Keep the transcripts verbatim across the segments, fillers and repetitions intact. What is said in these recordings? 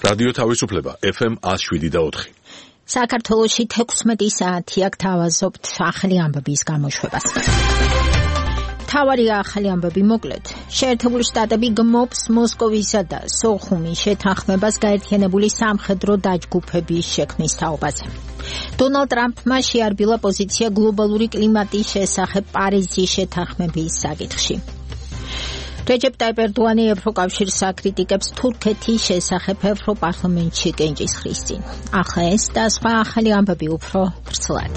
რადიო თავისუფლება ეფ ემ one oh seven და four. საქართველოში თექვსმეტი საათი აქ თავაზობთ ახალი ამბების გამოშვებას. თავარია ახალი ამბები მოკლედ. შეერთებული შტატები გმობს მოსკოვისა და სოხუმის შეთანხმებას გაერთიანებული სამხედრო დაჯგუფების შექმნის თაობაზე. დონალდ ტრამპმა შეარბილა პოზიცია გლობალური კლიმატის შესახებ პარიზის შეთანხმების საკითხში. რეჯეპ ტაიპ ერდოანი ევროკავშირს აკრიტიკებს თურქეთის შესახებ ევროპარლამენტში კენჭისყრის წინ. ახლა ეს და სხვა ახალი ამბები უფრო ვრცლად.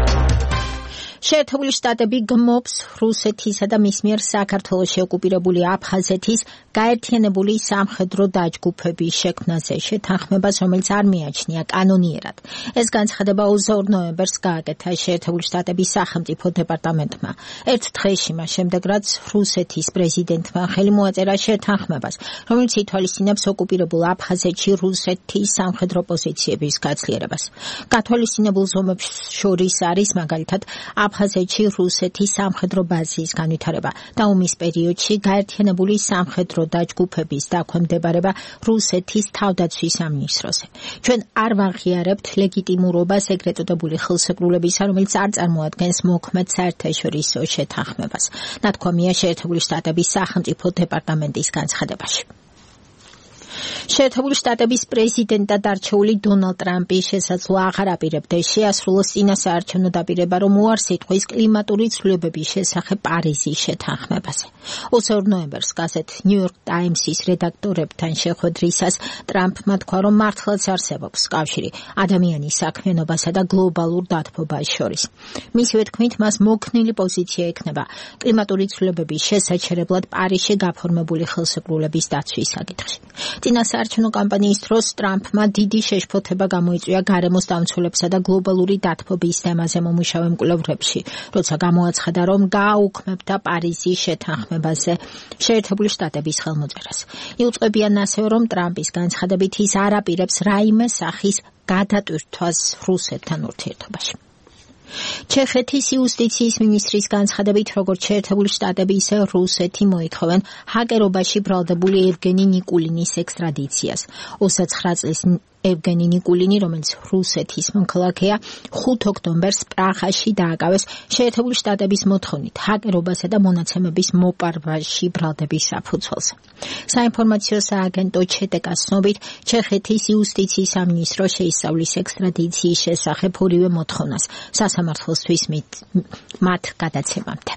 შეერთებული შტატები გმობს რუსეთისა და მის მიერ საქართველოში ოკუპირებული აფხაზეთის გაერთიანებული სამხედრო დაჯგუფების შექმნაზე შეთანხმებას, რომელიც არ მიაჩნია კანონიერად. ეს განცხადება ოცდაორ ნოემბერს გააკეთა შეერთებული შტატების სახელმწიფო დეპარტამენტმა. ერთ დღეში მას შემდეგ, რაც რუსეთის პრეზიდენტმა ხელი მოაწერა შეთანხმებას, რომელიც ითვალისწინებს ოკუპირებულ აფხაზეთში რუსეთის სამხედრო პოზიციების გაცლიერებას. გათვალისწინებულ ზომებს შორის არის მაგალითად აფხაზეთში რუსეთის სამხედრო ბაზის განვითარება და ომის პერიოდში გაერთიანებული სამხედრო დაჯგუფების დაქვემდებარება რუსეთის თავდაცვის სამინისტროზე. ჩვენ არ ვაღიარებთ ლეგიტიმურობას ეგრეთ წოდებული ხელსეკრულებისა, რომელიც არ წარმოადგენს მოქმედ საერთაშორისო შეთანხმებას. ნათქვამია შეერთებული შტატების სახელმწიფო დეპარტამენტის განცხადებაში. შეერთებული შტატების პრეზიდენტად არჩეული დონალდ ტრამპი შესაძლოა აღარ აპირებდა შეასრულოს წინასაარჩევნო დაპირება, რომ უარსიტყვის კლიმატური ცვლილებების შესახებ პარიზის შეთანხმებაზე. ოცდაორ ნოემბერს გაზეთ ნიუ-იორკ ტაიმსის რედაქტორებთან შეხვედრისას ტრამპმა თქვა, რომ მართლაც არსებობს კავშირი ადამიანის საქმიანობასა და გლობალურ დათბობას შორის. მისივე თქმით, მას მოქნილი პოზიცია ექნება კლიმატური ცვლილებების შესაჩერებლად პარიზში გაფორმებული ხელსეკრულების დაცვის საკითხში. წინასაარჩევნო კამპანიის დროს ტრამპმა დიდი შეშფოთება გამოიწვია გარემოს დამცველებსა და გლობალური დათბობის თემაზე მომუშავე მკვლევრებში, როცა გამოაცხადა, რომ გააუქმებდა პარიზის შეთანხმებაზე შეერთებული შტატების ხელმოწერას. იუწყებიან ასევე, რომ ტრამპის განცხადებით ის არ აპირებს რაიმე სახის გადატვირთვას რუსეთთან ურთიერთობაში. ჩეხეთის იუსტიციის მინისტრის განცხადებით, როგორც შეერთებული შტატები, ისე რუსეთი მოითხოვენ ჰაკერობაში ბრალდებული ევგენი ნიკულინის ექსტრადიციას. ოცდაცხრა წლის ევგენი ნიკულინი, რომელიც რუსეთის მოქალაქეა, ხუთ ოქტომბერს პრაღაში დააკავეს შეერთებული შტატების მოთხოვნით ჰაკერობასა და მონაცემების მოპარვაში ბრალდების საფუძველზე. საინფორმაციო სააგენტო ჩეტეკას ცნობით, ჩეხეთის იუსტიციის სამინისტრო შეისწავლის ექსტრადიციის შესახებ ორივე მოთხოვნას სასამართლოსთვის მათ გადაცემამდე.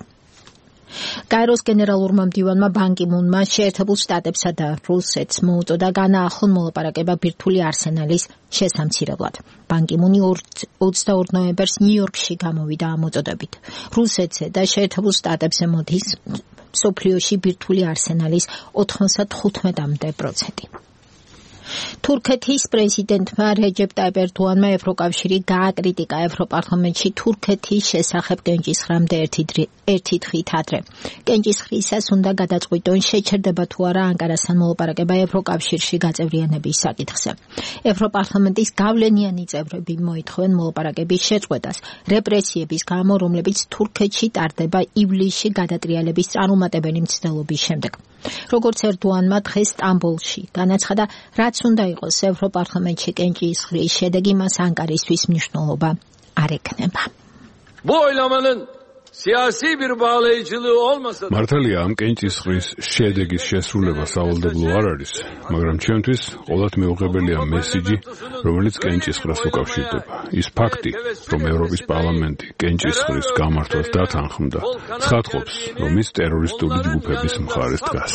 კაიროს გენერალურმა მდივანმა ბან კი მუნმა შეერთებულ შტატებსა და რუსეთს მოუწოდა განაახლონ მოლაპარაკება ბირთვული არსენალის შესამცირებლად. ბან კი მუნი ოცდაორ ნოემბერს ნიუ-იორკში გამოვიდა ამ მოწოდებით. რუსეთზე და შეერთებულ შტატებზე მოდის მსოფლიოში ბირთვული არსენალის ოთხმოცდათხუთმეტამდე პროცენტი. თურქეთის პრეზიდენტმა რეჯეპ ტაიპ ერდოანმა ევროკავშირი გააკრიტიკა ევროპარლამენტში თურქეთის შესახებ კენჭისხრამდე ერთი დღით ადრე. კენჭისხრისას უნდა გადაწყვიტონ შეჩერდება თუ არა ანკარასთან მოლაპარაკება ევროკავშირში გაწევრიანების საკითხზე. ევროპარლამენტის გავლენიანი წევრები მოითხოვენ მოლაპარაკების შეწყვეტას რეპრესიების გამო, რომლებიც თურქეთში ტარდება ივლისში გადატრიალების წარუმატებელი მცდელობის შემდეგ. როგორც ერდოანმა დღეს სტამბოლში განაცხადა, რაც უნდა იყოს ევროპარლამენტში კენჭისხრის შედეგი, მას ანკარისთვის მნიშვნელობა არ ექნება. მართალია, ამ კენჭისხრის შედეგის შესრულება სავალდებულო არ არის, მაგრამ ჩემთვის ყოველთ მეუღებელია მესიჯი, რომელიც კენჭისყრას უკავშირდება. ის ფაქტი, რომ ევროპის პარლამენტი კენჭისყრის გამართვას დათანხმდა, ცხადყოფს, რომ ის ტერორისტული ჯგუფების მხარეს დგას.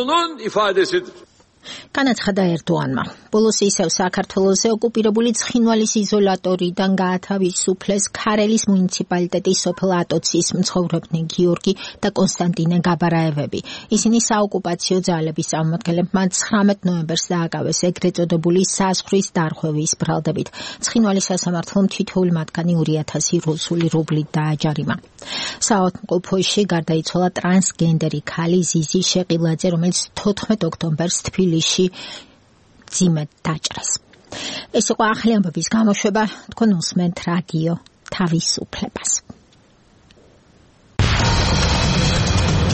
განაცხადა ერდოანმა. ბოლოს ისევ საქართველოზე ოკუპირებული ცხინვალის იზოლატორიდან გაათავისუფლეს ქარელის მუნიციპალიტეტის სოფელ ატოცის მცხოვრებნი გიორგი და კონსტანტინე გაბარაევები. ისინი საოკუპაციო ძალების წარმომადგენლებმა ცხრამეტ ნოემბერს დააკავეს ეგრეთ წოდებული საზღვრის დარღვევის ბრალდებით. ცხინვალის სასამართლომ თითოეული მათგანი ორი ათასი რუსული რუბლით დააჯარიმა. საავადმყოფოში გარდაიცვალა ტრანსგენდერი ქალი ზიზი შეყილაძე, რომელიც თოთხმეტ ოქტომბერს თბილისში ძიმედ დაჭრეს. ეს იყო ახალი ამბების გამოშვება, თქვენ უსმენთ რადიო თავისუფლებას.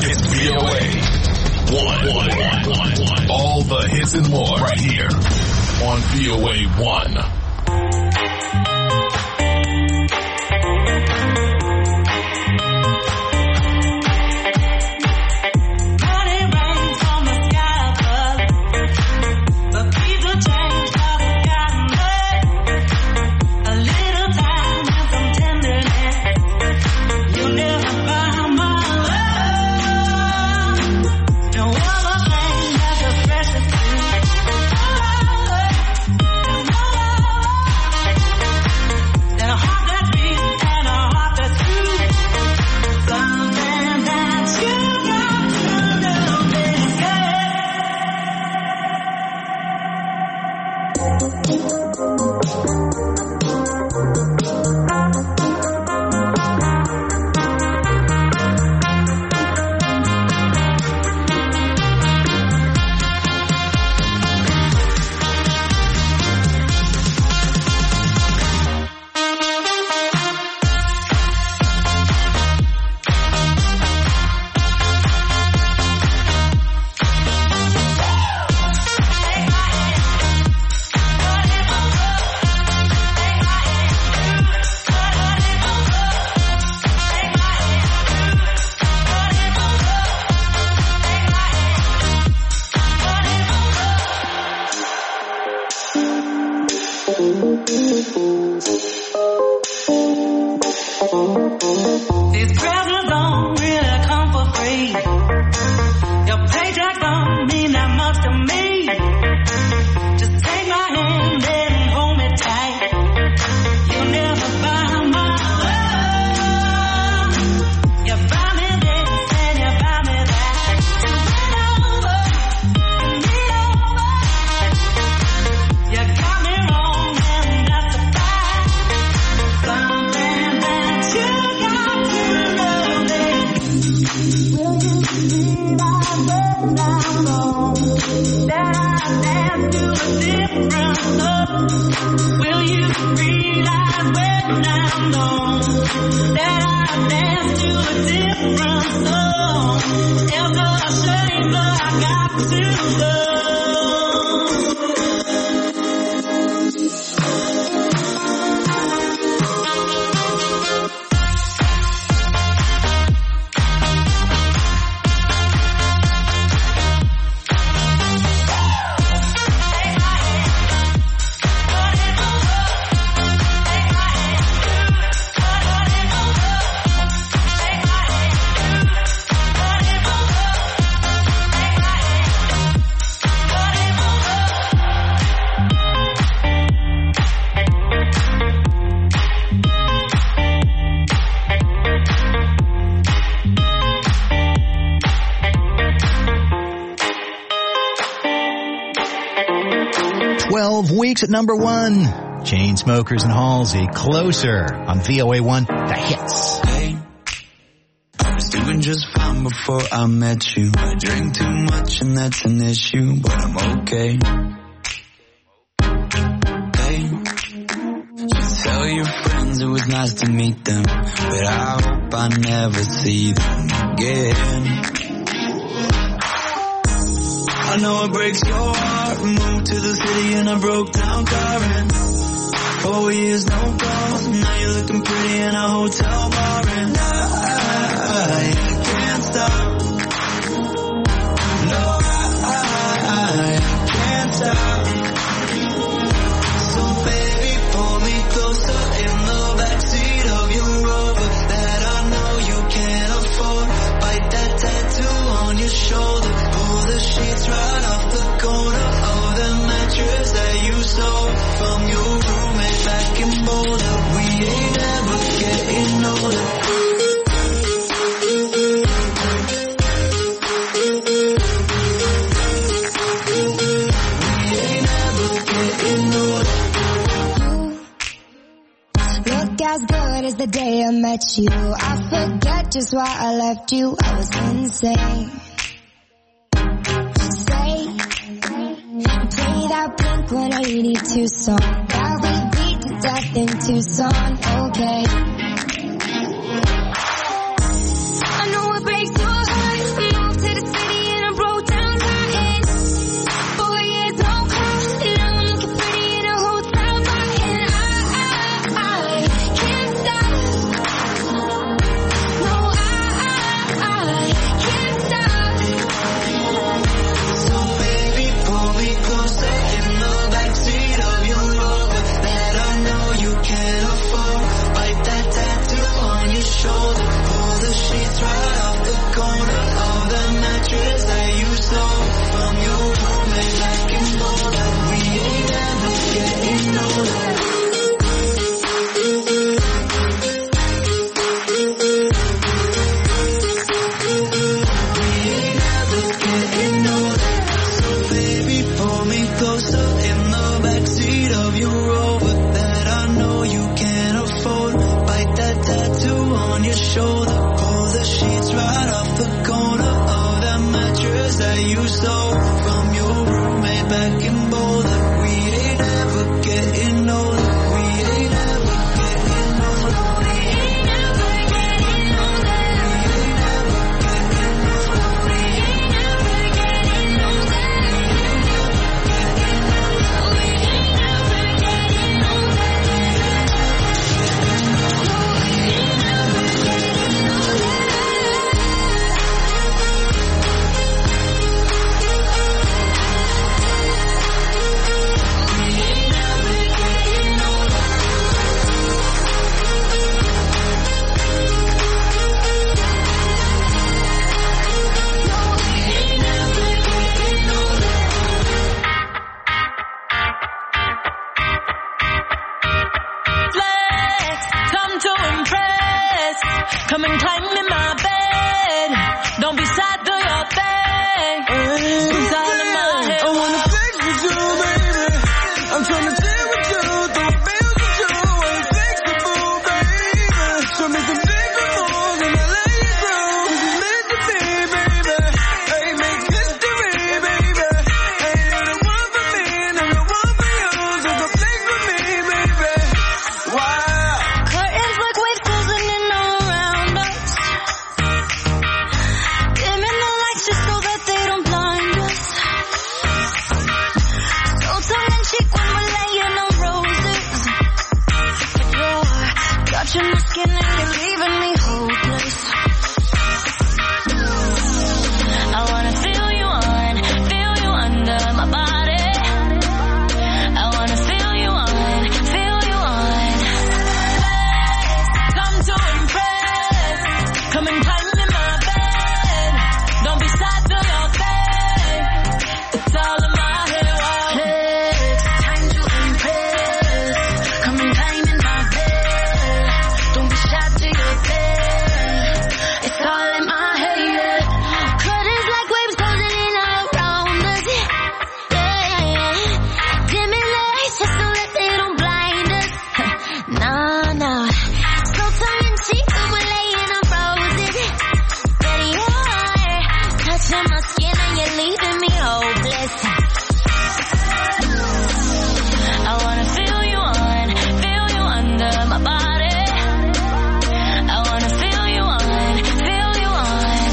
All the hits and more right here. on V O A one. Weeks at number one. Chainsmokers and Halsey, Closer on V O A one, the hits. Hey, I was doing just fine before I met you. I drink too much and that's an issue, but I'm okay. Hey, just tell your friends it was nice to meet them, but I hope I never see them again. I know it breaks your heart. Moved to the city and I broke down crying. Four years, no calls. Now you're looking pretty in a hotel bar. And I, I can't stop. No, I, I can't stop. So baby, pull me closer in the backseat of your Rover that I know you can't afford. Bite that tattoo on your shoulder. Pull the sheets right off the corner of the mattress that you stole from your roommate back in Boulder. We ain't ever getting older. We ain't ever getting older. Look as good as the day I met you. I forget just why I left you. I was insane. Play that Blink one eighty-two song that we beat to death in Tucson, okay. I know it breaks your heart. Moved to the city and I broke down crying. Four years, no call, and now I'm looking stole from your roommate back in Boulder. We ain't ever getting older. We ain't ever getting older. We ain't ever getting older. We ain't ever getting older. We ain't ever getting older. We ain't ever getting older. Come and climb in my bed. Don't be sad, do your thing. It's all in my head. I wanna flex with you, baby. I'm trying to chill with you, throw bills with you. I'm flexible, baby. Show me some different moves and I lay you through. Cause it's meant to be, baby. Hey, make history, baby. Hey, you're the one for me and I'm the one for you. So come flex with me, baby. Wow. Curtains like waves closing in around us. Dimming the lights just so that they don't blind us. So tongue in cheek when we're laying on roses. But you're touching my skin and you're leaving me hopeless. I wanna feel you on, feel you under my body. I wanna feel you on, feel you on. Come to impress, come and climb in my bed. Don't be sad, do your thing. It's all in my head. Flex, time to impress. Come and climb in my bed. Don't be shy, do your thing. It's all in my head, yeah. Curtains like waves closing in around us. Yeah, dimming the lights just so that they don't blind us. Nah, nah. So tongue in cheek when we're laying on roses. But you're touching my skin and you're leaving me hopeless. I wanna feel you on, feel you under my body. I wanna feel you on, feel you on.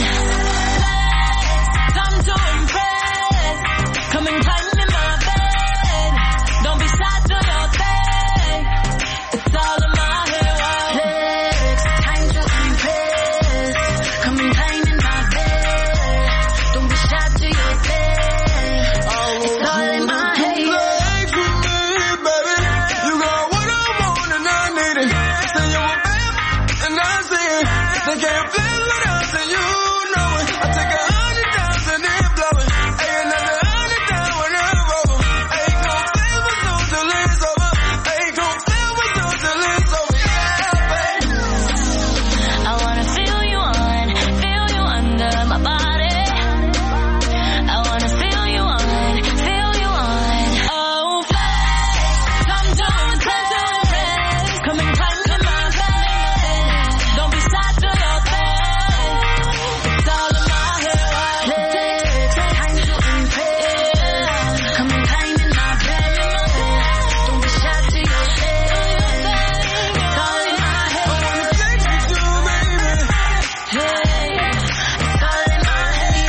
Come to impress, come and climb in my bed. Don't be sad, do your thing. It's all in my head. Flex, time to impress. Come and climb in my bed. Don't be shy, do your thing. It's all in my head. Flex with me, baby. You got what I want and I need it. Say you a bad and I see it. They can't flex with us and you know it. I take a hundred thousand and blow it. Ain't another hundred down when I'm over. Ain't gon' flex with you till it's over. Ain't gon' flex with you till it's over. Yeah, baby. I wanna feel you on, feel you under my body. I wanna feel you on, feel you on. Oh, flex, come to impress, come and climb in my bed. Don't be sad, do your thing. It's all in my head. Flex, time to impress, come and climb in my bed. Don't be shy, do your thing. It's all in my head. Flex with you, baby. Hey, it's all in my head.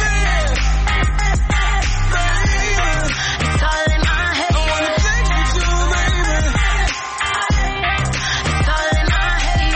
It's all in my head. Flex with you, baby. It's all in my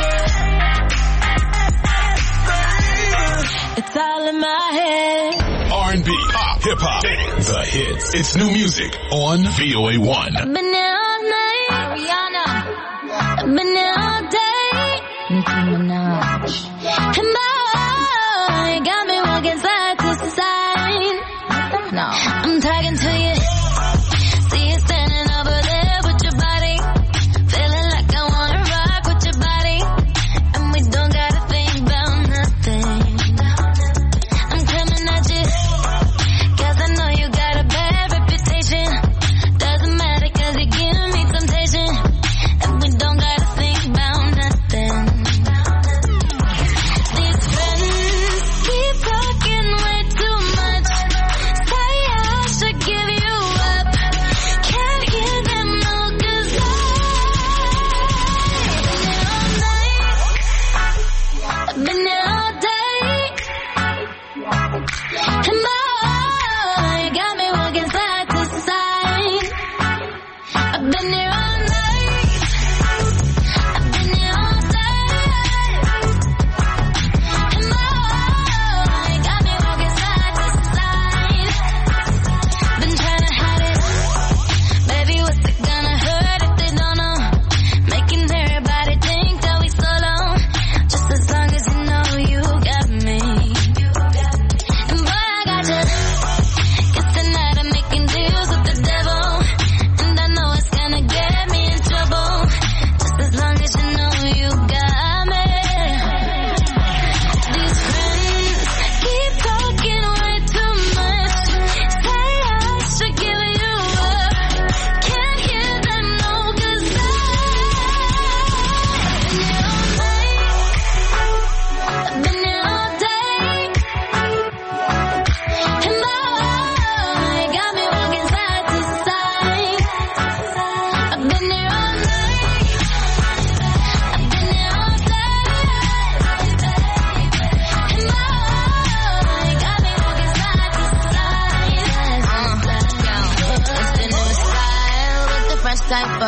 head. It's all in my head. R and B, pop, hip hop, the hits. It's new music on V O A one. I've been here all night, Rihanna. I've been here all day, Nicki Minaj. And boy, you got me walking side to side. No, I'm talking to you. See you standing over there with your body, feeling like I wanna rock with your body, and we don't gotta think about nothing. I'm coming at you, 'cause I know you got a bad reputation. Doesn't matter 'cause you give me temptation, and we don't gotta think about nothing. These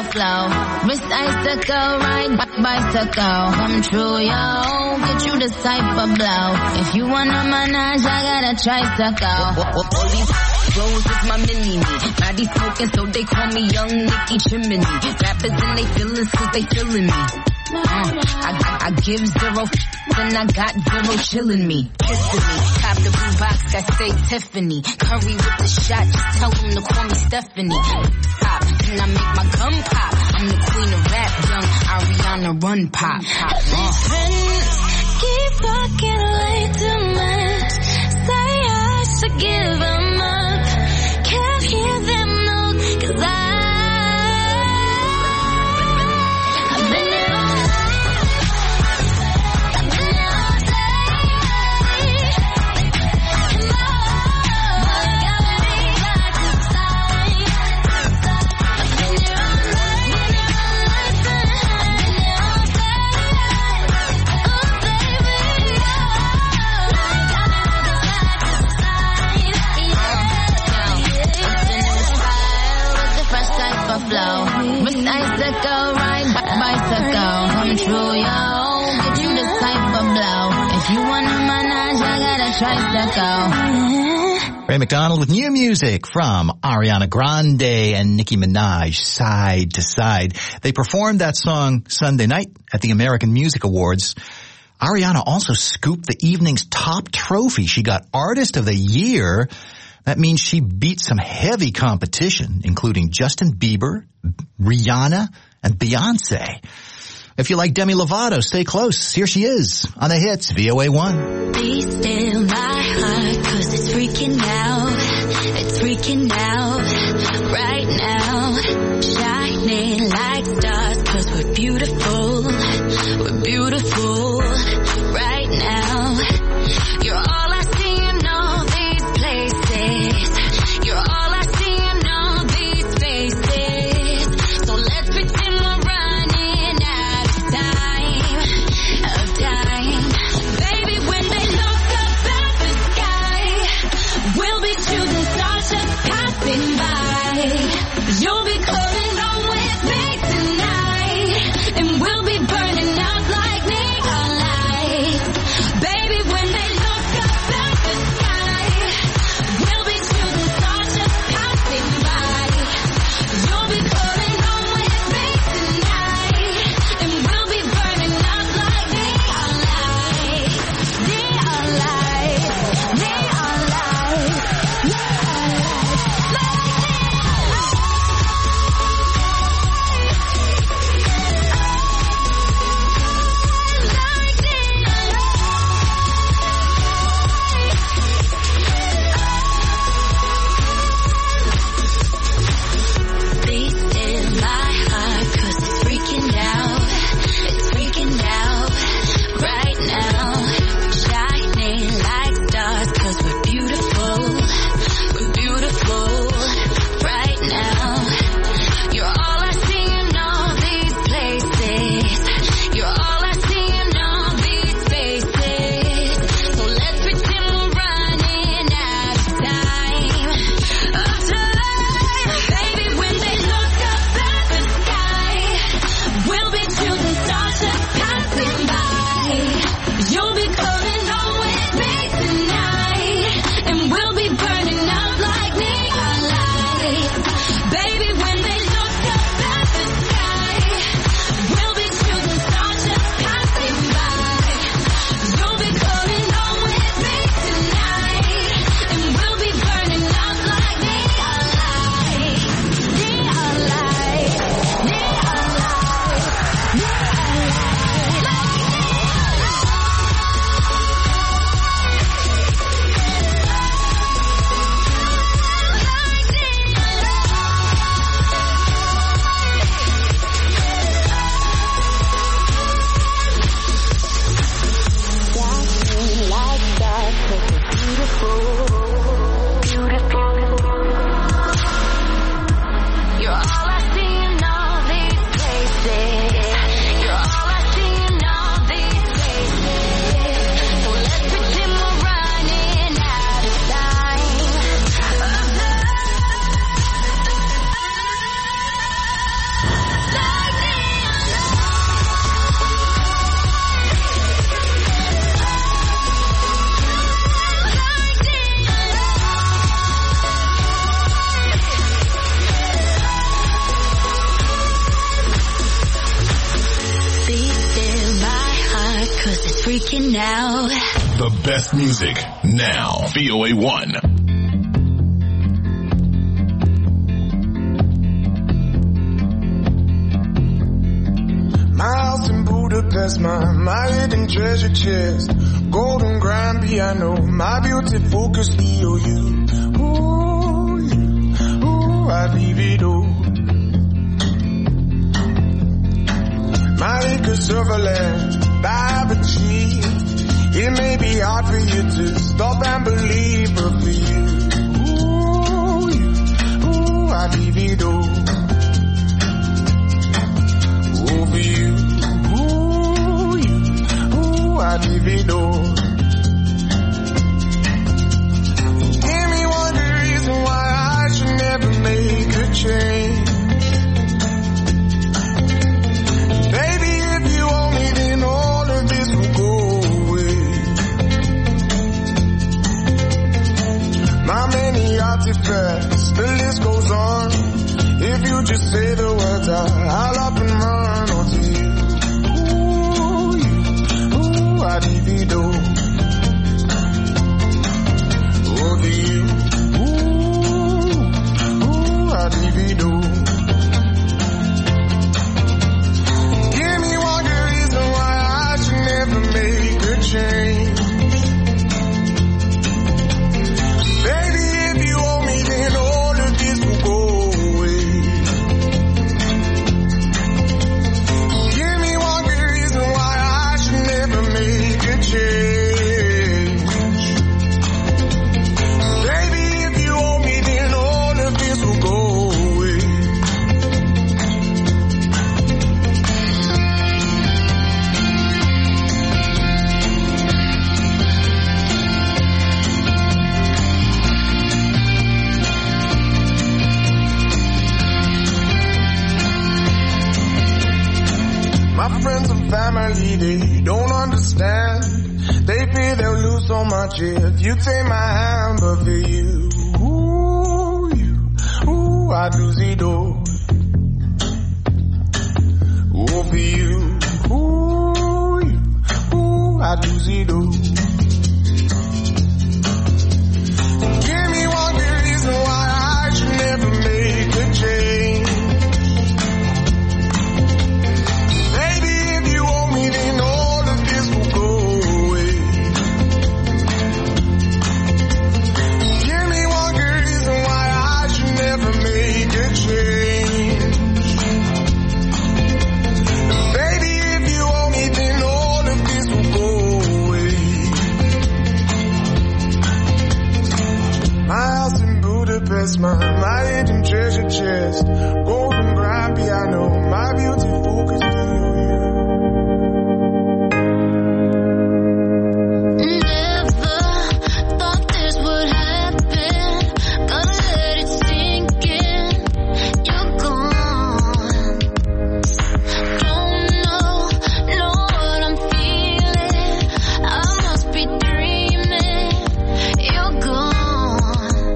flow. Wrist icicle, ride back bicycle. Come true, yo. Get you this type of blow. If you wanna manage, I got a tricycle. All these rolls is my mini-me. Body smoking, so they call me Young Nicky Chimney. Rappers and they feelin' cause they feelin' me. Uh, I, I, I give zero f- and I got zero chillin' me. Kissing me. Top the blue box that say Tiffany. Curry with the shot, just tell them to call me Stephanie. Pop, and I make my gum pop. I'm the queen of rap, young Ariana Run Pop. pop. Uh. Friends keep talking way too much. Say I should give them up. Can't hear them no, cause I Icicle, ride bicycle. Come true, yo. Get you this type of blow. If you wanna manage, I got a tricycle. Ray McDonald with new music from Ariana Grande and Nicki Minaj, Side to Side. They performed that song Sunday night at the American Music Awards. Ariana also scooped the evening's top trophy. She got Artist of the Year. That means she beat some heavy competition, including Justin Bieber, Rihanna, and Beyonce. If you like Demi Lovato, stay close. Here she is on the hits, V O A one. Be still my heart, cause it's freaking out. It's freaking out right now. Shining like stars, cause we're beautiful. We're beautiful right now. You're all I see in all these places. You're all I see in all these faces. So let's pretend we're running out of time, of time. Baby, when they look up at the sky, we'll be shooting stars just passing by. You'll be coming home with me tonight, and we'll be burning out like neon The best music now. V O A one. My house in Budapest, my, my hidden treasure chest, golden grand piano, my beauty focus E O U. Ooh, you, ooh, I leave it all. My acres of land I've achieved. It may be hard for you to stop and believe, but for you, ooh, you, ooh, I leave it all. Ooh, for you, ooh, you, ooh, I leave it all. Give me one good reason why I should never make a change. Baby, if you owe me, then all of this will go away. My many artifacts, the list goes on. If you just say the words, I'll up and run onto you. Ooh, you, ooh, I divido. Over you, ooh, ooh, I divido. Give me one good reason why I should never make a change. Baby, if you owe me, then all of this will go away. Give me one good reason why I should never make a change. Baby, if you owe me, then all of this will go away. My friends and family, they don't understand. They fear they'll lose so much if you take my hand, but for you, ooh, you, ooh, I do see door. Ooh, for you, ooh, you, ooh, I do see door. Give me one good reason why I should never make a change. Baby, if you owe me, then all of this will go away. Give me one good reason why I should never make a change. Baby, if you owe me, then all of this will go away. My house in Budapest, my, my hidden treasure chest, golden grand piano, my beauty focus to you. Never thought this would happen. Gotta let it sink in. You're gone. Don't know, know what I'm feeling. I must be dreaming. You're gone.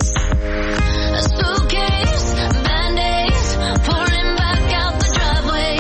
A suitcase, band-aids, pouring back out the driveway.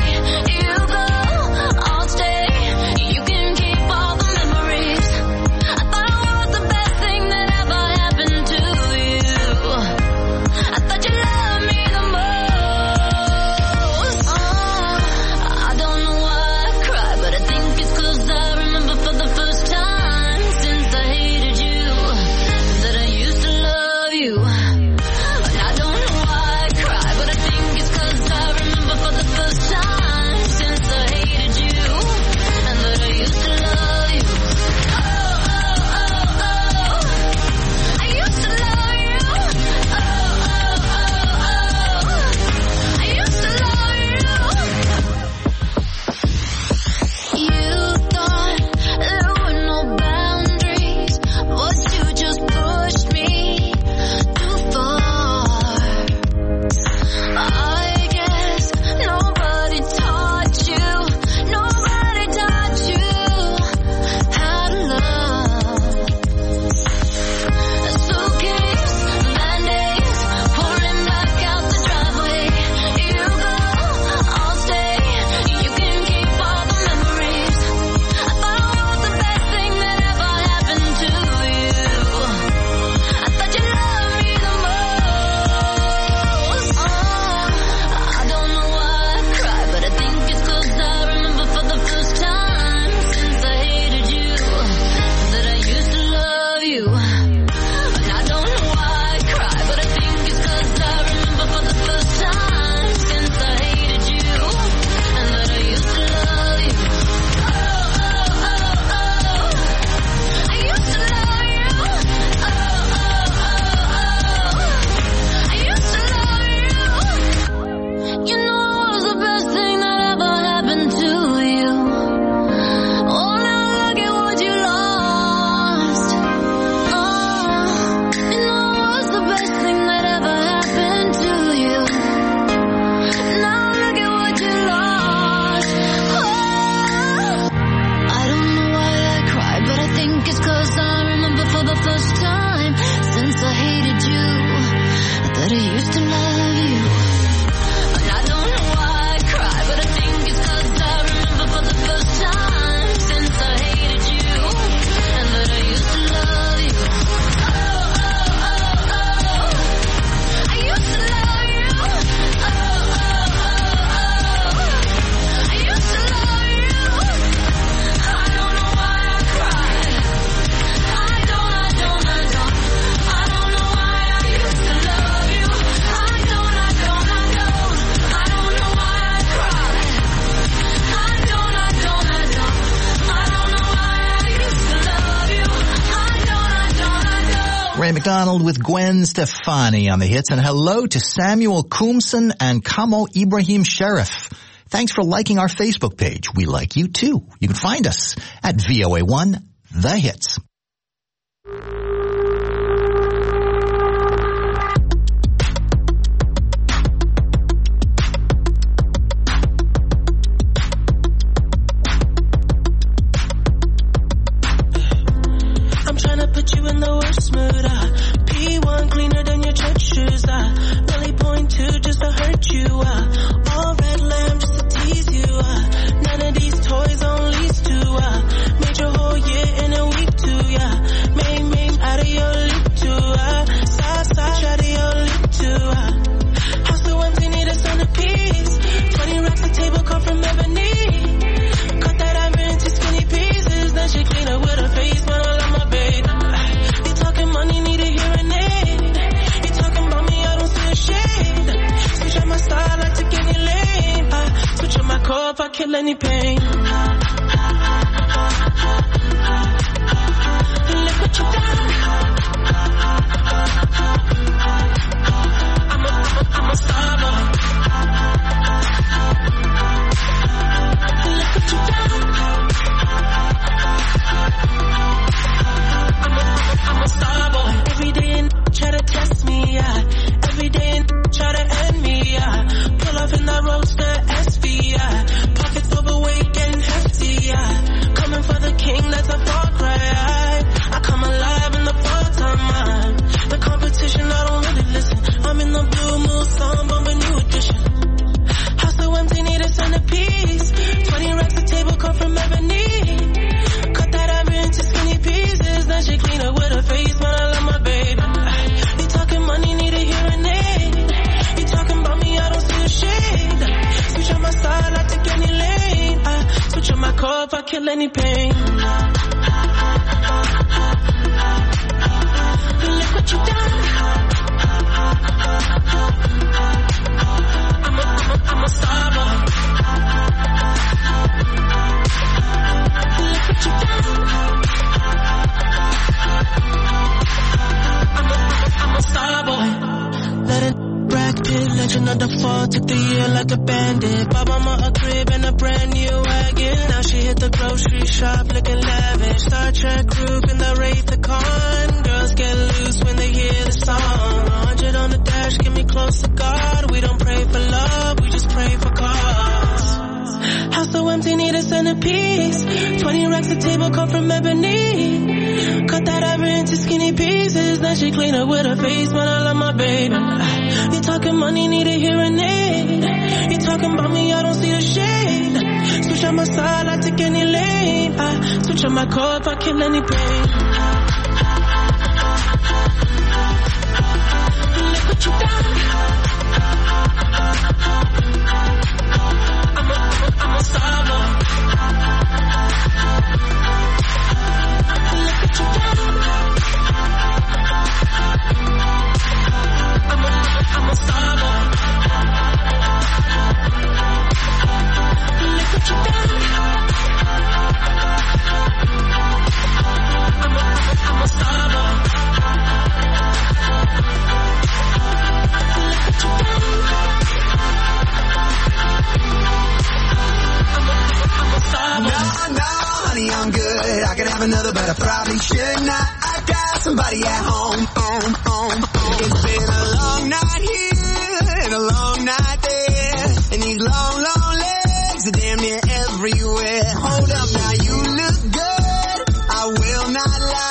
'cause I remember for the first time since I hated you that I used to love you. And I don't know why I cry, but I think it's 'cause I remember for the first time since I hated you and that I used to love you. Oh, oh, oh, oh. I used to love you. Oh, oh, oh, oh. I used to love you. I don't know why I cry. I don't, I don't, I don't. I don't know why I used to love you. I don't, I don't, I don't. I don't know why I cry. I don't, I don't, I don't. I don't know why I used to love you. I don't, I don't, I don't. Ray McDonald with Gwen Stefani on the hits, and hello to Samuel Coomson and Kamo Ibrahim Sheriff. Thanks for liking our Facebook page. We like you too. You can find us at V O A one The Hits. I'm trying to put you in the worst mood. Uh, P one cleaner than your church shoes. Uh, really point two just to hurt you. Uh, all red lamb just to tease you. Uh, none of these toys on lease to. Uh, made your whole year in a week too. Yeah, made me out of your league too. Uh, side side out of your league too. Uh, house so empty, need a centerpiece. Twenty racks a table come from ebony. Cut that ivory into skinny pieces. Then she clean up with her face, but I love my baby. You talking money, need a hearing aid. You talking about me, I don't see a shade. Switch on my style, I take any lane. I switch on my core if I kill any pain. Look what you done. I'm a, I'm a, I'm a star boy. Look what you done. I'm a, I'm a star boy. Every day and try to test me, yeah. Every day and try to end me, yeah. Pull off in that roadster S V, yeah. Pockets overweight getting hefty, yeah. Coming for the king, that's a far cry. I come alive in the fall time, man. The competition, I don't really listen. I'm in the blue moon, song, bumping new edition. House so empty, need a centerpiece. Twenty racks a table come from ebony. Cut that ivory into skinny pieces. Then she clean up with her face, but I love my baby. You talking money, need a hearing aid. You talking about me, I don't see a shade. Switch on my side, I take any lane. I switch on my core if I kill any pain. Look what you done. I'm a, I'm a, I'm a star boy. Look what you done. I'm a, I'm a star boy. Let it bracket, legend of the fall, took the year like a bandit. Bought mama a crib and a brand new wagon. Now she hit the grocery shop looking lavish. Star Trek group in the Wraith the Con. Girls get loose when they hear the song. A hundred on the dash, get me close to God. We don't pray for love, we just pray for cause. House so empty, need a centerpiece. Twenty racks a table come from ebony. Cut that ivory into skinny pieces. Then she clean up with her face, but I love my baby. You talking money, need a hearing aid. You talking about me, I don't see the shade. Switch on my side, I take any lane. I switch on my core if I kill any pain. Look what you done. I'm a, I'm a, I'm a star boy. Look what you done. I'm a, I'm a star boy. Look what you done. I'm a, I'm a star boy. Look what you done. I'm a, I'm a star boy. No, no, honey, I'm good. I could have another, but I probably should not. I got somebody at home. Um, um, um. It's been a long night here and a long night there, and these long, long legs are damn near everywhere. Hold up, now you look good. I will not lie.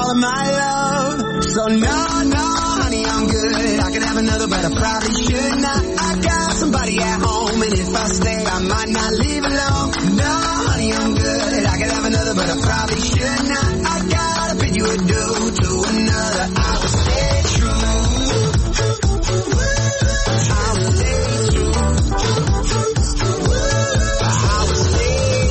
all of my love. So no, no, honey, I'm good. I could have another, but I probably should not. I got somebody at home, and if I stay, I might not leave alone. No, honey, I'm good. I could have another, but I probably should not. I gotta bid you adieu to another. I will stay true. I will stay true. I will stay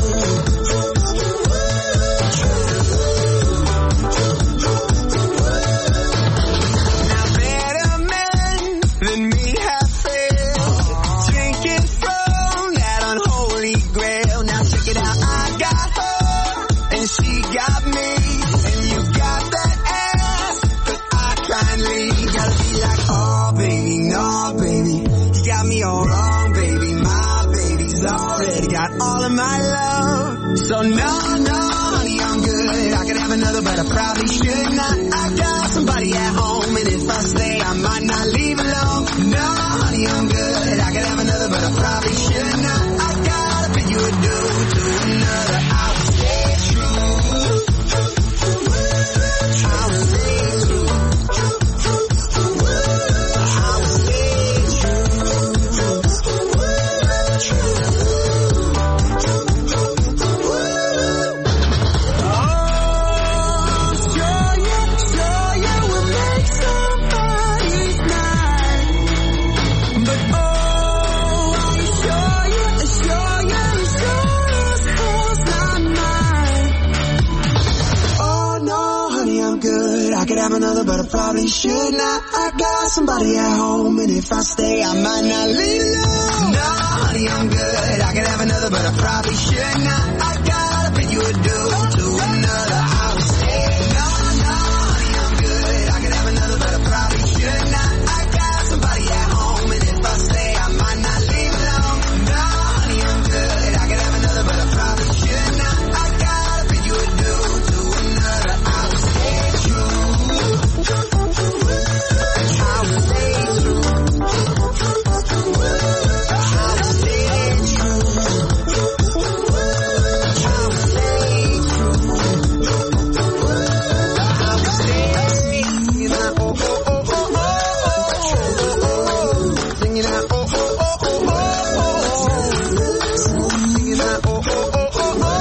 true. Now better men than me have failed, drinking from that unholy grail. Now check it out, I got her and she got me, and you got that ass that I kindly gotta be like, oh baby, no baby, you got me all wrong, baby. My baby's already got all of my love. So no, no, honey, I'm good. I could have another, but I probably should not. I got somebody at home, and if I stay, I might not leave alone. No, honey, I'm good. I could have another, but I probably should not. I gotta bid you adieu to another. I will stay true. I will stay true. I will stay Oh, sure you, sure you will make somebody's night. But oh, I'm sure you, sure you, sure as hell's not mine. Oh no, honey, I'm good. I could have another, but I probably should not. I got somebody at home, and if I stay, I might not leave alone. No, honey, I'm good. I could have another, but I probably should not. I gotta bid you adieu to another. I will stay. No, no, honey, I'm good. I could have another, but I probably should not. I got somebody at home, and if I stay, I might not leave alone. No, honey, I'm good. I could have another, but I probably should not. I gotta bid you adieu to another. I will stay true. I will stay true. I will stay true. I will stay true. I will stay singing out, oh, oh, oh, oh, oh, oh, singing out, oh, oh, oh, oh, oh, singing out, oh, oh, oh,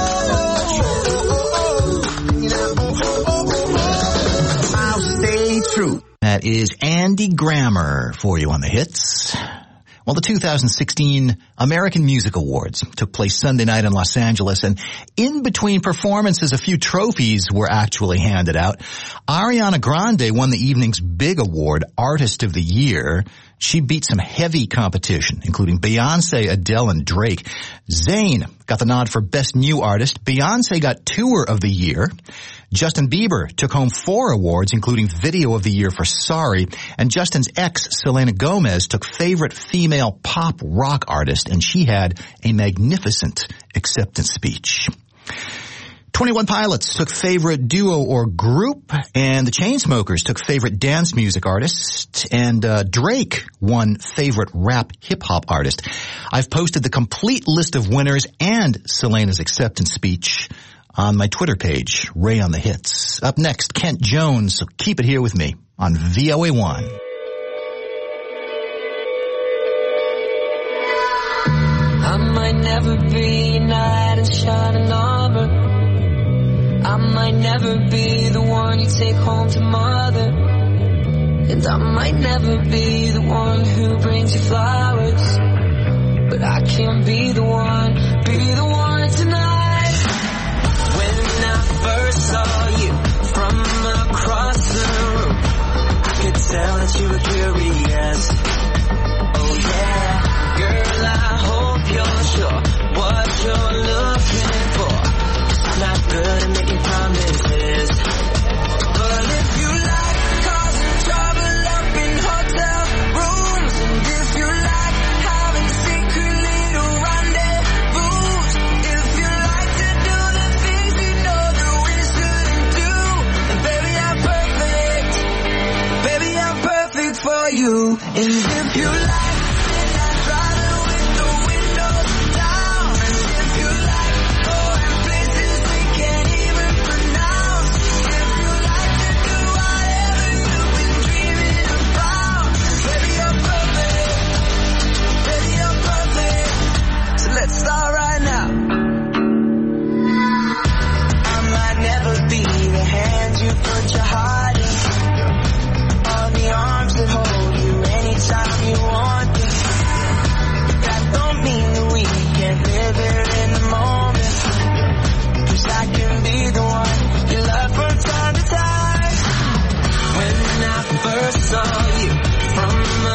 oh, oh, singing out, oh, oh, oh, oh, I'll stay true. That is Andy Grammer for you on the hits. Well, the two thousand sixteen American Music Awards took place Sunday night in Los Angeles, and in between performances, a few trophies were actually handed out. Ariana Grande won the evening's big award, Artist of the Year. She beat some heavy competition, including Beyonce, Adele, and Drake. Zayn got the nod for Best New Artist. Beyonce got Tour of the Year. Justin Bieber took home four awards, including Video of the Year for Sorry. And Justin's ex, Selena Gomez, took Favorite Female Pop Rock Artist, and she had a magnificent acceptance speech. twenty-one Pilots took Favorite Duo or Group, and the Chainsmokers took Favorite Dance Music Artist, and uh, Drake won Favorite Rap Hip Hop Artist. I've posted the complete list of winners and Selena's acceptance speech on my Twitter page, Ray on the Hits. Up next, Kent Jones, so keep it here with me on V O A one. I might never be a knight in shining armor. I might never be the one you take home to mother. And I might never be the one who brings you flowers. But I can be the one, be the one tonight. When I first saw you from across the room, I could tell that you were curious. Oh yeah, girl, I hope you're sure what you're looking for. I'm not good at making promises, but if you like causing trouble up in hotel rooms, and if you like having secret little rendezvous, if you like to do the things you know that we shouldn't do, then baby I'm perfect, baby I'm perfect for you. And if you like, then I'd rather with the windows down. And if you like going places we can't even pronounce, if you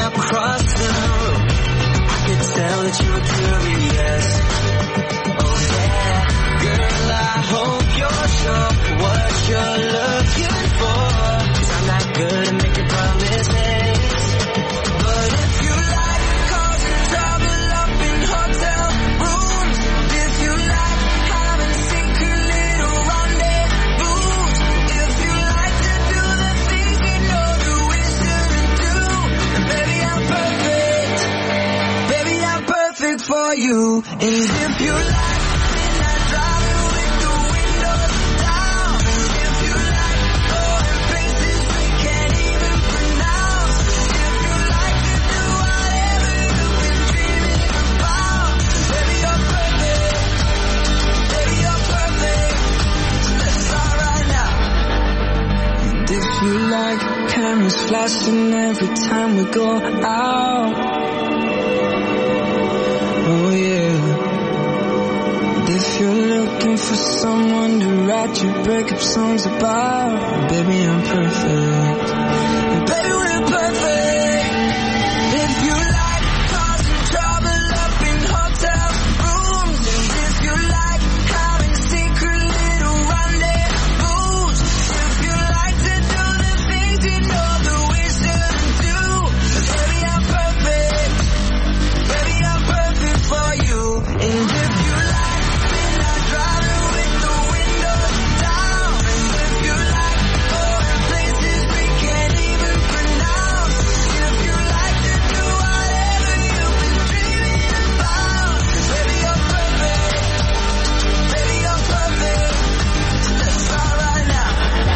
across the room. I could tell that you were curious. Oh yeah, girl, I hope you're sure what you're looking for. 'Cause I'm not good at making promises. But if you like causing trouble up in hotel rooms, if you like having secret little rendezvous, if you like to do the things you know that we shouldn't do, then baby I'm perfect. Baby I'm perfect for you. And if you like midnight driving with the windows down, and if you like going places we can't even pronounce, if you like to do whatever you've been dreaming about, baby you're perfect. Baby you're perfect. Let's start right now. And if you like cameras flashing every time we go out, oh yeah. And if you're looking for someone to write your breakup songs about, baby I'm perfect. And baby we're perfect. If you like causing trouble up in hotel rooms, and if you like having secret little rendezvous, if you like to do the things you know that we shouldn't do, baby I'm perfect. Baby I'm perfect for you. And if you like midnight driving with the windows down, and if you like going places we can't even pronounce, if you like to do whatever you've been dreaming about, baby you're perfect. Baby you're perfect. Let's start right now.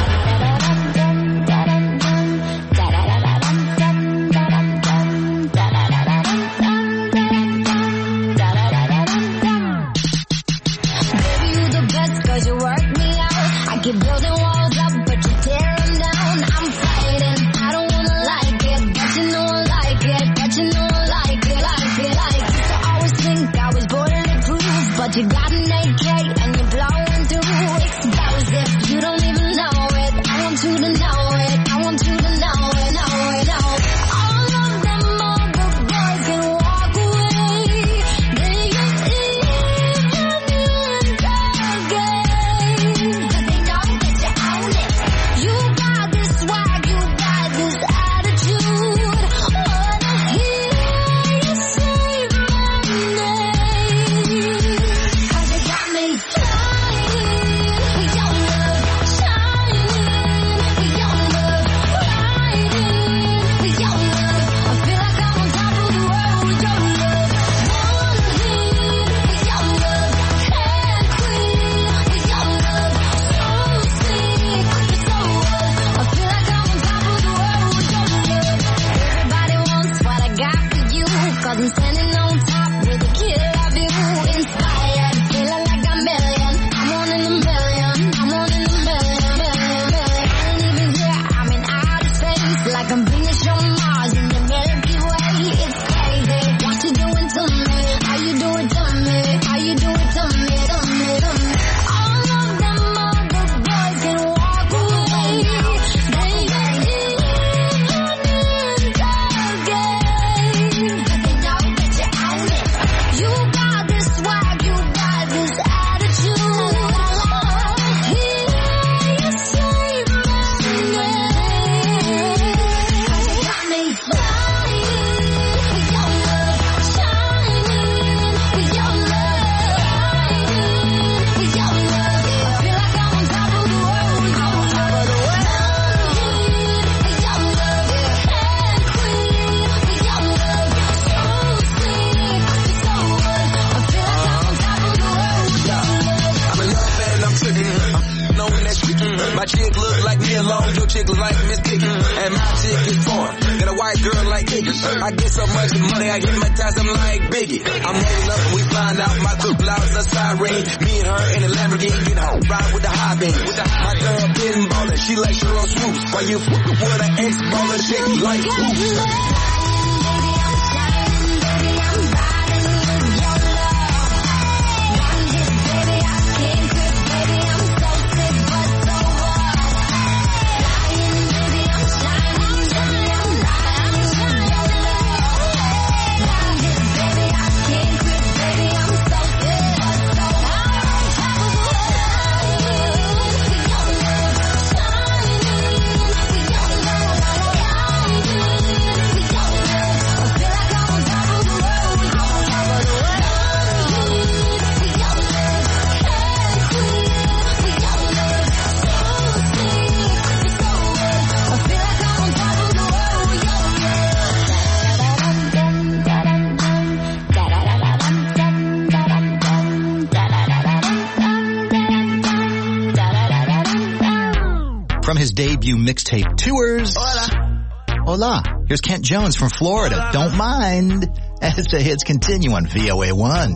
Baby, you the best 'cause you work me out. I keep building walls up, but you tear them down. I'm fighting, I don't wanna like it, but you know I like it, but you know I like it, like it, like it. So I always think I was bulletproof, but you got an A K and you're blowing through explosive. You don't even know it. I want you to know it. I want you to know it, know it, know it. All of them other boys can walk away. They just even in the game. 'Cause they know that you own it. You got this swag, you got this attitude. Wanna hear you say my name. 'Cause you got me flying, your love shining, your love riding, your love. I feel like I'm on top of the world with your love. Wanna hear your love, head queen, with your love. So sick, so what? I feel like I'm on top of the world with your love. Everybody wants what I got for you, 'cause I'm standing on top with a killer view. Inspired, feeling like a million. I'm one in a million. I'm one in a million, million, million. I ain't even here, I'm in outer space, like I'm Venus on Mars in the Milky Way. It's crazy what you doing to me. How you do it to me? How you do it to me? To me, to me. All of them other boys can walk away. They ain't even in the game. 'Cause they know that you own it. You got this swag, you got this attitude. Hear you say my name. 'Cause you got me flying, your love shining, your love riding, your love. I feel like I'm on top of the world, on top of the world. Your love, head queen, your love. So sick, so what? I feel like I'm on top of the world, your love. I'm a love man, I'm tripping. I'm on that street. My chick look like me alone, your chick look like Miss Piggy. And my chick is foreign. Got a white girl like Iggy. I get so much money, I hypnotize them like Biggie. I'm rolling up and we find out my cook blouse a siren. Me and her in a Lamborghini, get home, ride with the high beam. With the my girl getting ballin', she like Sheryl Swoops. While you fuckin' with an ex-baller chick like Baby, Hoops. I'm shining, baby, I'm riding with your love. One hit, baby, I can't quit, baby, I'm so sick, but so what? Flying, baby, I'm shining, baby, I'm riding with your love. from his debut mixtape Tours. Hola. Hola. Here's Kent Jones from Florida. Don't mind as the hits continue on V O A one.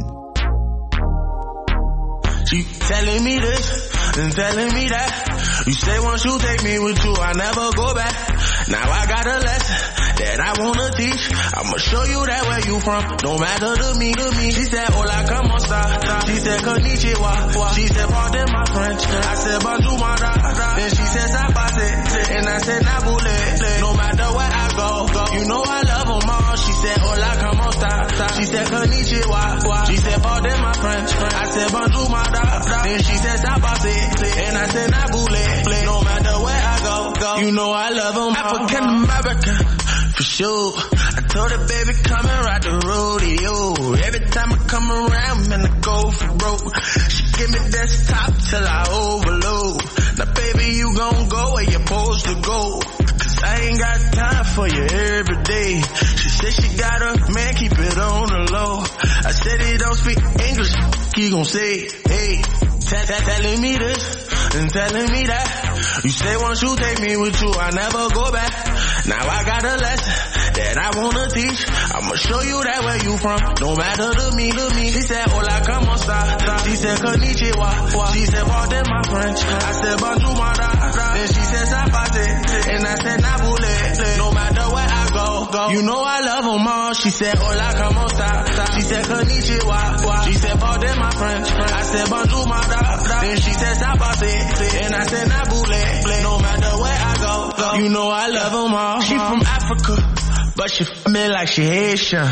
She telling me this and telling me that. You say once you take me with you, I never go back. Now I got a lesson that I wanna teach. I'ma show you that where you from. No matter to me, to me. She said, hola, como esta? She said, konnichiwa. She said, pardon my French. I said, bonjour, my da. Then she said, sabase. And I said, nabule. No matter where I go, you know I love them all. She said, hola, como esta? She said, konnichiwa. She said, pardon my French. I said, bonjour, my da. Then she said, sabase. And I said, nabule. No matter where I go, you know I love them all. African American, for sure. I told her, baby, come and ride the rodeo. Every time I come around, man, I go for broke. She give me desktop till I overload. Now, baby, you gon' go where you're supposed to go. Cause I ain't got time for you every day. She said she got her man, keep it on the low. I said he don't speak English, he gon' say, hey. Telling me this and telling me that. You say once you take me with you, I never go back. Now I got a lesson that I wanna teach. I'ma show you that where you from. No matter to me, to me. She said, hola, como esta? She said, konnichiwa. She said, pardon my French. I said, bonjour, my da. Then she said, sabase. And I said, nabule. No matter where I go, you know I love them all. She said, hola, como esta? She said, konnichiwa. She said, pardon my French. I said, bonjour, my da. Then she said, sabase. And I said, nabule. No matter where I go, you know I love them all. She from Africa, but she f me like she Haitian.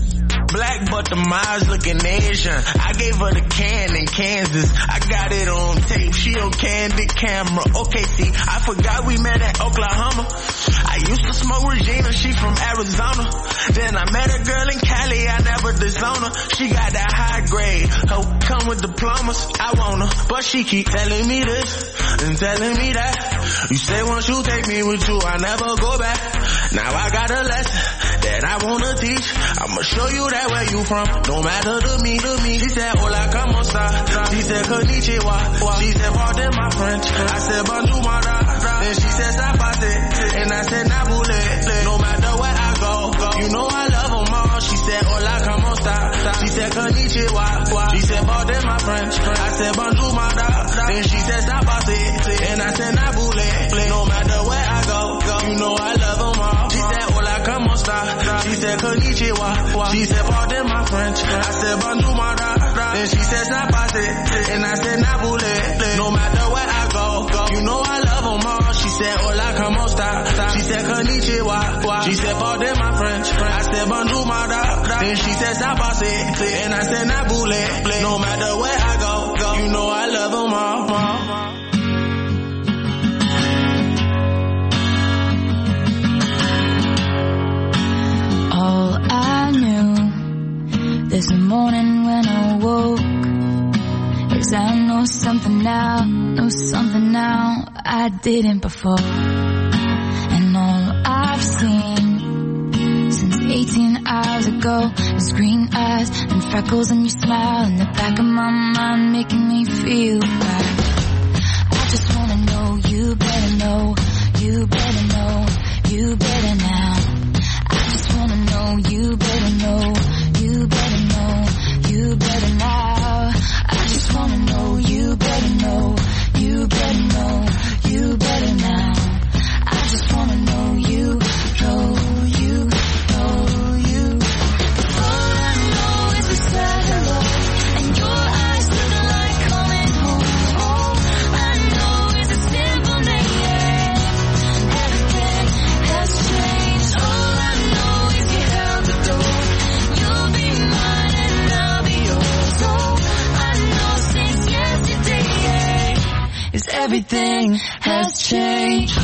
Black but the miles looking Asian. I gave her the can in Kansas. I got it on tape. She on candid camera. Okay, see, I forgot we met at Oklahoma. I used to smoke Regina. She from Arizona. Then I met a girl in Cali. I never disown her. She got that high grade. Her come with diplomas. I want her, but she keep telling me this and telling me that. You say once you take me with you, I never go back. Now I got a lesson that I wanna teach. I'ma show you that where you from. No matter to me, to me. She said, hola, como esta? She said, konnichiwa. She said, pardon my French. I said, bonjour, my da. Then she said, sabase. And I said, nabule. No matter where I go, you know I love them all. She said, hola, como esta? She said, konnichiwa. She said, pardon my French. I said, bonjour, my da. Then she said, sabase. And I said, nabule. No matter where I go, you know I love them all. She said, hola, como esta? She said, konnichiwa. She said, pardon my French. I said, bonjour, my da. Then she said, sabase. And I said, nabule. No matter where I go, you know I love them all. She said, hola, como esta? She said, konnichiwa. She said, pardon my French. I said, bonjour, my da. Then she said, sabase. And I said, nabule. No matter where I go, you know I love them all. All I knew this morning when I woke is I know something now, know something now I didn't before. And all I've seen since eighteen hours ago is green eyes and freckles and your smile in the back of my mind making me feel right. I just wanna know, you better know, you better know, you better now. I just wanna know, you better know, you better know, you better now. I just wanna know, you better know, you better know, you better now. I just wanna know, you know, you know, you. All I know is a sad hello, and your eyes look like coming home. All I know is a simple name. Everything has changed. All I know is you held the door. You'll be mine and I'll be yours. All I know since yesterday is everything has changed.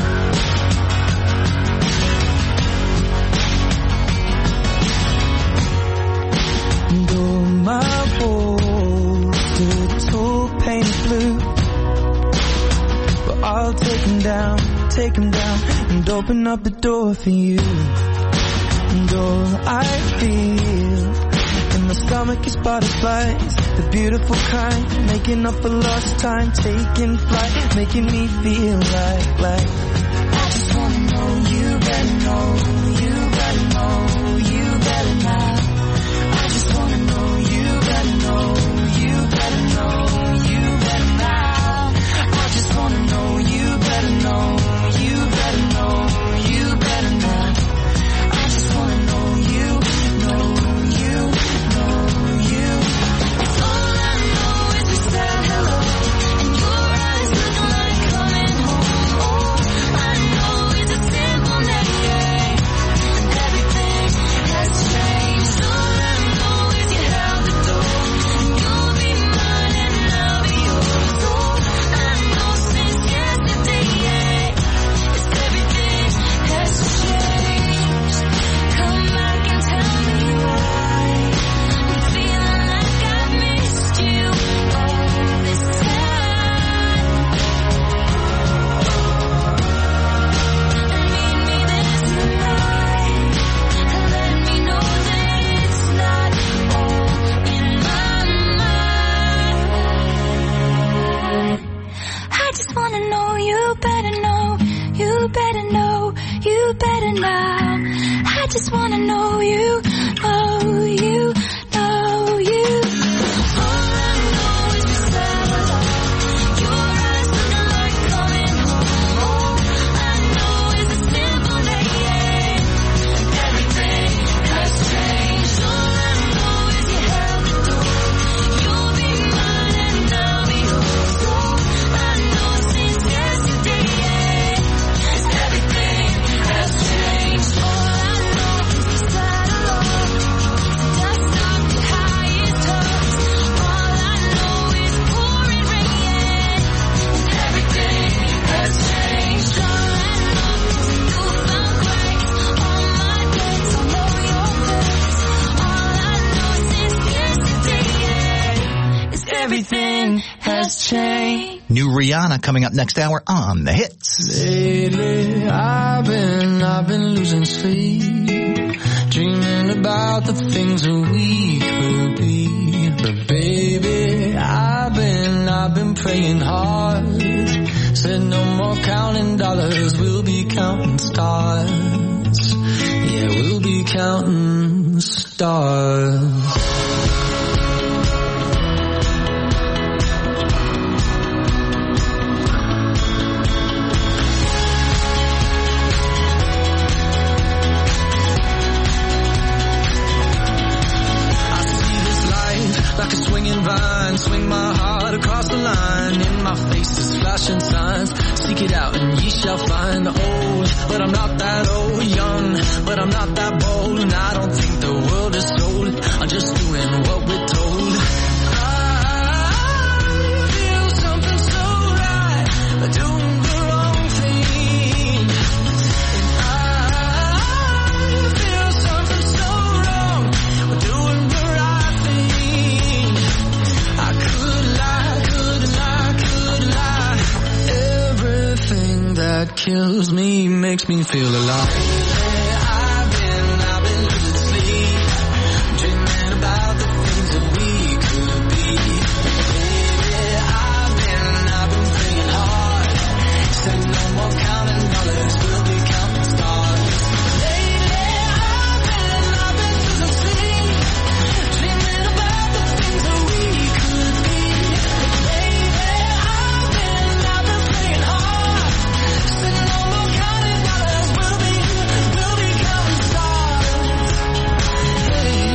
Though my walls stood tall, painted blue, but I'll take them down, take them down, and open up the door for you. And all I feel in the stomach is butterflies, the beautiful kind, making up for lost time, taking flight, making me feel like, like. I just wanna know you better know, you better know, you better now. I just wanna know you better know, you better know, you better now. I just wanna know you better know, you better know, you better now. I just wanna know you, know you, know you. All I know is you said hello, and your eyes look like coming home. All I know is a simple name, and everything has changed. All I know is you held the door, and you'll be mine and I'll be yours. All I know since yesterday is everything has changed. Come back and tell me why I'm feeling like I've missed you all this time. And meet me there tonight, and let me know that it's not all in my mind. I just wanna know you better know, you better know, you better now. I just wanna know you, know you, know you. All I know is you said hello, your eyes looking like coming home. All I know is a simple name, and everything has changed. All I know is you held the door, you'll be mine and I'll be yours. All I know since yesterday is everything has changed. All I know is you said hello, dust up the highest hopes. All I know is pouring rain, and everything has changed. All I know is you found grace on my days. I know your face. All I know since yesterday is everything has changed. New Rihanna coming up next hour on The Hits. Lately, I've been, I've been losing sleep, dreaming about the things that we could be. But baby, I've been, I've been praying hard. Said no more counting dollars, we'll be counting stars. Yeah, we'll be counting stars. Like a swinging vine, swing my heart across the line. In my face is flashing signs. Seek it out and ye shall find. Old, but I'm not that old. Young, but I'm not that bold. And I don't think the world is sold. I'm just doing what we're told. I feel something so right, but doing the wrong thing. And I feel something so wrong, but doing the right thing. I could lie, could lie, could lie. Everything that kills me makes me feel alive. I've been, I've been losing sleep, dreaming about the things that we could be. Baby, I've been, I've been praying hard. Said no more counting dollars, we'll be counting stars. Lately, I've been, I've been losing sleep, dreaming about the things that we could be. Baby, I've been, I've been praying hard. Said no more counting dollars, we'll be, we'll be counting stars. Hey.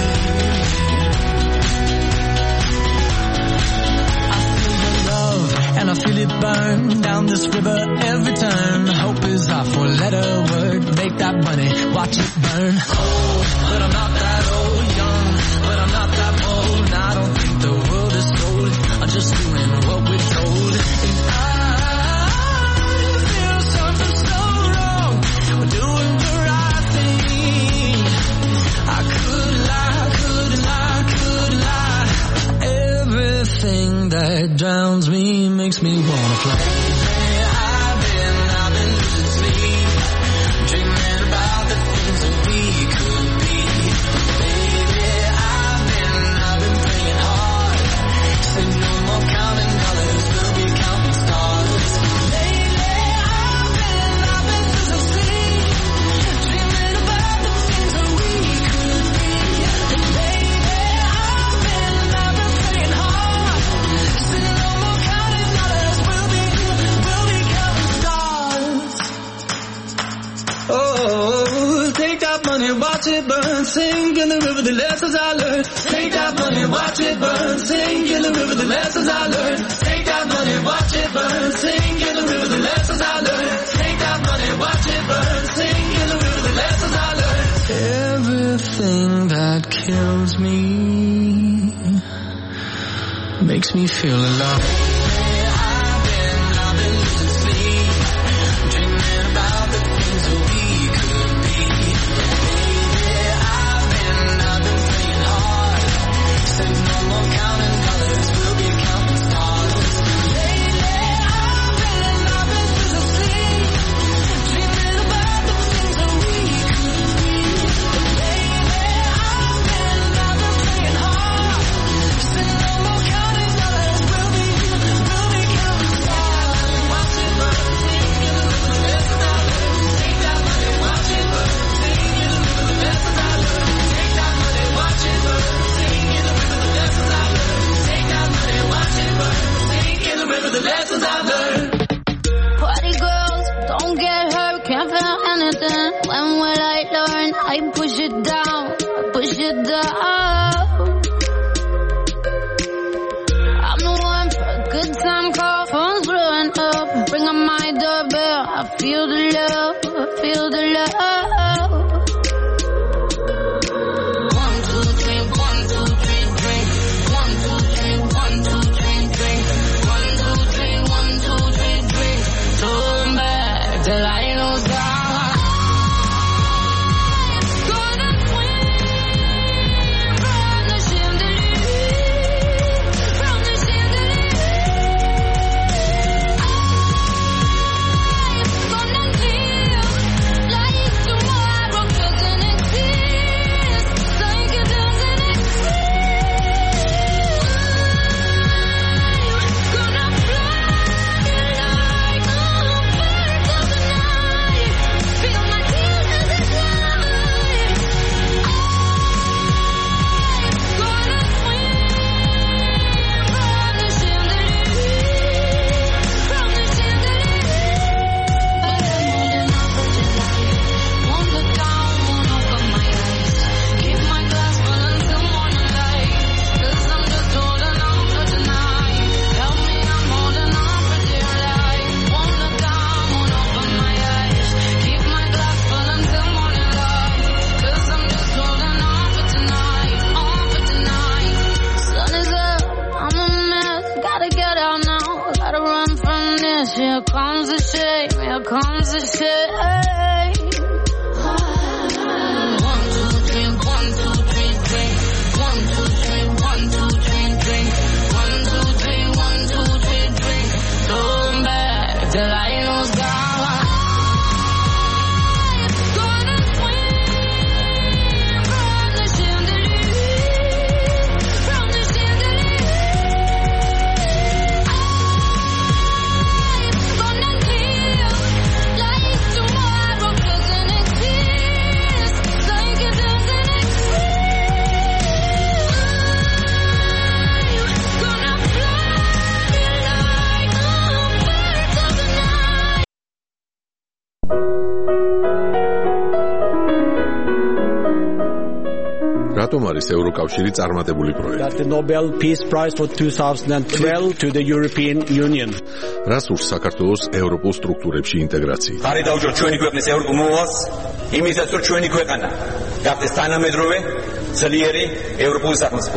I feel the love and I feel it burn down this river every turn. Hope is our four-letter word. Make that money, watch it burn. Old, but I'm not that old. Young, but I'm not that bold. And I don't think the world is sold. I'm just doing what we're told. And I feel something so wrong. We're doing the right thing. I could lie, could lie, could lie. Everything that drowns me makes me wanna fly. I've been, I've been losing sleep, dreaming about the things that we could be. Baby, I've been money, watch it burn. Sing in the river the lessons I learned. Take that money, watch it burn. Sing in the river the lessons I learned. Take that money, watch it burn. Sing in the river the lessons I learned. Take that money, watch it burn. Sing in the river the lessons I learned. Everything that kills me makes me feel alive. I push it down, push it down. I'm the one for a good time call, phone's blowing up. Bring on my doorbell, I feel the love, I feel the love. One, two, three, one, two, three, drink. One, two, three, one, two, three, drink. One, two, three, one, two, three, drink. Turn back till I know down. Here comes the shame, here comes the shame. One, two, three, one, two, three, drink. One, two, three, one, two, three, drink. One, two, three, one, two, three, drink. Turn back till I know God. რატომ არის ევროკავშირი წარმატებული პროექტი? The Nobel Peace Prize for twenty twelve to the European Union. რას ურს საქართველოს ევროპულ სტრუქტურებში ინტეგრაციით? ხარი დაუჭიროთ ჩვენი ქვეყნის ევროპულ მოვალს, იმისაც რომ ჩვენი ქვეყანა გახდეს თანამედროვე, ძლიერი ევროპული სახელმწიფო.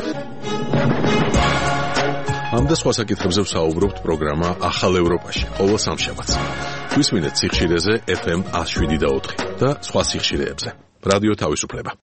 ამ და სხვა საკითხებზე ვსაუბრობთ პროგრამა ახალ ევროპაში, ყოველ სამშაბათს. გვისმინეთ სიხშირეზე ეფ ემ one oh seven და ოთხი და სხვა სიხშირეებზე. რადიო თავისუფლება.